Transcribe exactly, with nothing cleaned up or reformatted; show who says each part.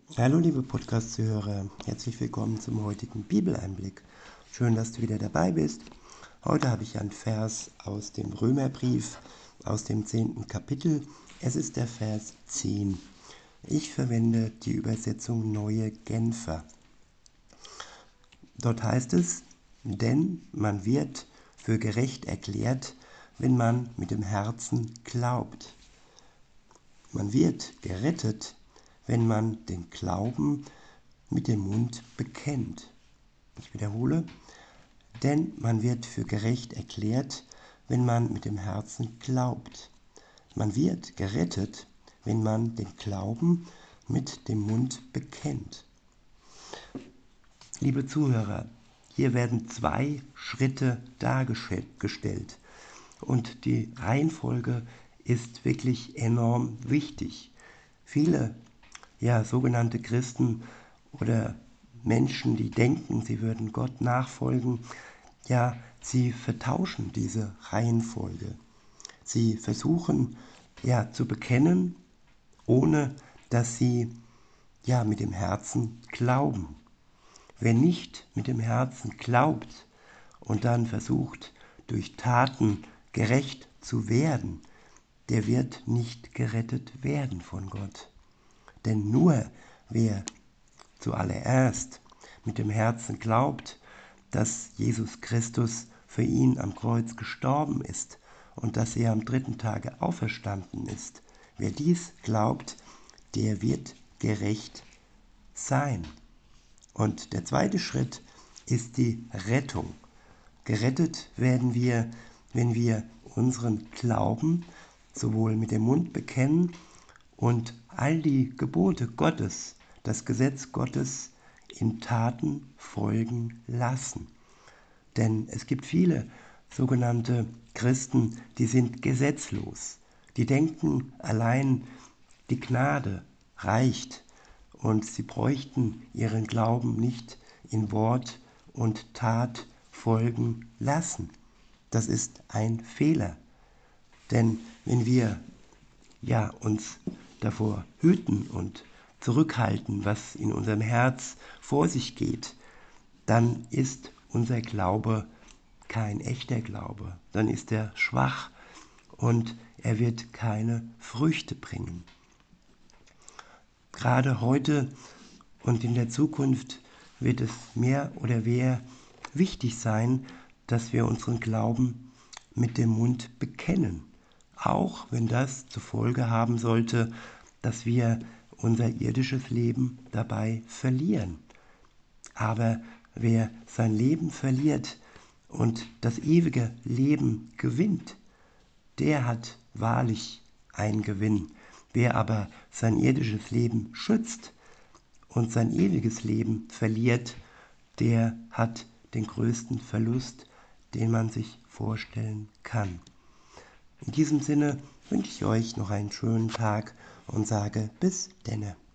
Speaker 1: Hallo liebe Podcast-Zuhörer, herzlich willkommen zum heutigen Bibeleinblick. Schön, dass du wieder dabei bist. Heute habe ich einen Vers aus dem Römerbrief, aus dem zehnten Kapitel. Es ist der Vers zehn. Ich verwende die Übersetzung Neue Genfer. Dort heißt es, denn man wird für gerecht erklärt, wenn man mit dem Herzen glaubt. Man wird gerettet, wenn man den Glauben mit dem Mund bekennt. Ich wiederhole, denn man wird für gerecht erklärt, wenn man mit dem Herzen glaubt. Man wird gerettet, wenn man den Glauben mit dem Mund bekennt. Liebe Zuhörer, hier werden zwei Schritte dargestellt und die Reihenfolge ist wirklich enorm wichtig. Viele ja, sogenannte Christen oder Menschen, die denken, sie würden Gott nachfolgen, ja, sie vertauschen diese Reihenfolge. Sie versuchen ja zu bekennen, ohne dass sie ja mit dem Herzen glauben. Wer nicht mit dem Herzen glaubt und dann versucht, durch Taten gerecht zu werden, der wird nicht gerettet werden von Gott. Denn nur wer zuallererst mit dem Herzen glaubt, dass Jesus Christus für ihn am Kreuz gestorben ist und dass er am dritten Tage auferstanden ist, wer dies glaubt, der wird gerecht sein. Und der zweite Schritt ist die Rettung. Gerettet werden wir, wenn wir unseren Glauben sowohl mit dem Mund bekennen und all die Gebote Gottes, das Gesetz Gottes in Taten folgen lassen. Denn es gibt viele sogenannte Christen, die sind gesetzlos. Die denken, allein die Gnade reicht und sie bräuchten ihren Glauben nicht in Wort und Tat folgen lassen. Das ist ein Fehler. Denn wenn wir ja, uns davor hüten und zurückhalten, was in unserem Herz vor sich geht, dann ist unser Glaube kein echter Glaube. Dann ist er schwach und er wird keine Früchte bringen. Gerade heute und in der Zukunft wird es mehr oder weniger wichtig sein, dass wir unseren Glauben mit dem Mund bekennen. Auch wenn das zur Folge haben sollte, dass wir unser irdisches Leben dabei verlieren. Aber wer sein Leben verliert und das ewige Leben gewinnt, der hat wahrlich einen Gewinn. Wer aber sein irdisches Leben schützt und sein ewiges Leben verliert, der hat den größten Verlust, den man sich vorstellen kann. In diesem Sinne wünsche ich euch noch einen schönen Tag und sage bis denne.